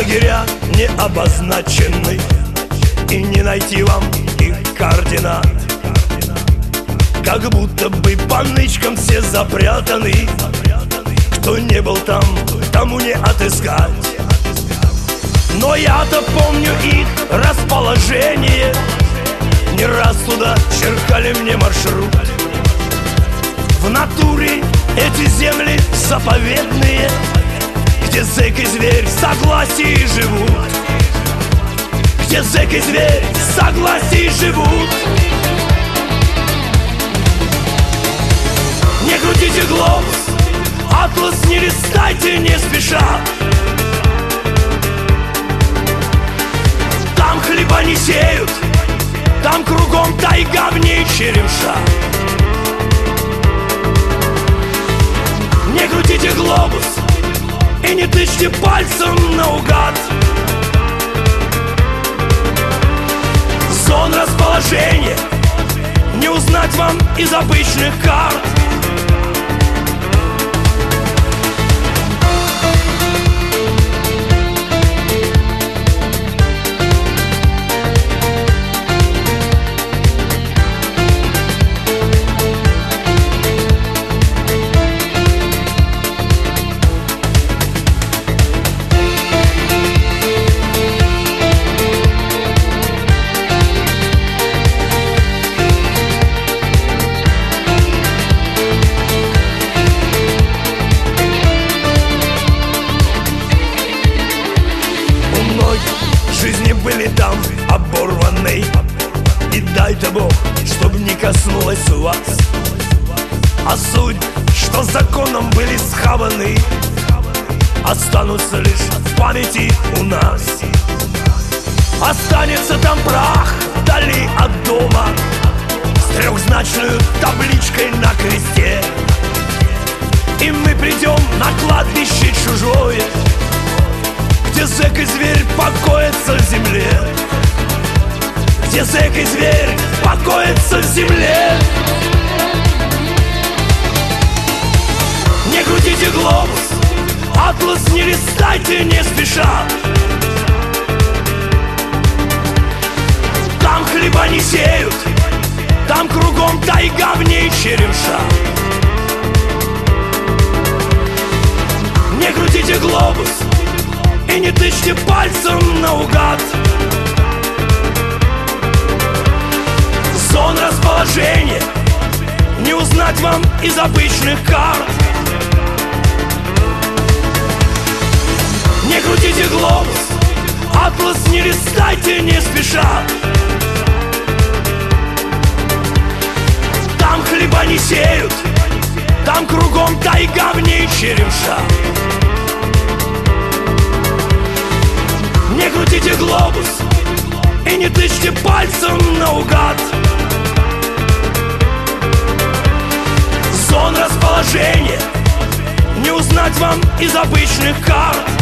лагеря не обозначены, и не найти вам их координат. Как будто бы по нычкам все запрятаны. Кто не был там, тому не отыскать. Но я-то помню их расположение. Не раз туда черкали мне маршрут. В натуре эти земли заповедные, где зэк и зверь в согласии живут. Где зэк и зверь в согласии живут. Не крутите глобус, атлас не листайте не спеша. Там хлеба не сеют, там кругом тайга, в ней черемша. Не крутите глобус и не тычьте пальцем наугад. Зон расположения не узнать вам из обычных карт. Жизни были там оборваны, и дай-то Бог, чтоб не коснулась вас. А суть, что законом были схаваны, останутся лишь в памяти у нас. Останется там прах вдали от дома с трехзначной табличкой на кресте. И мы придем на кладбище чужое, где зэк и зверь покоятся в земле. Где зэк и зверь покоятся в земле. Не крутите глобус, атлас не листайте не спеша. Там хлеба не сеют, там кругом тайга, в ней черемша. Не крутите глобус и не тычьте пальцем наугад. Зон расположения не узнать вам из обычных карт. Не крутите глобус, атлас не листайте не спеша. Там хлеба не сеют, там кругом тайга, в ней черемша. Не крутите глобус и не тычьте пальцем наугад. Зон расположения не узнать вам из обычных карт.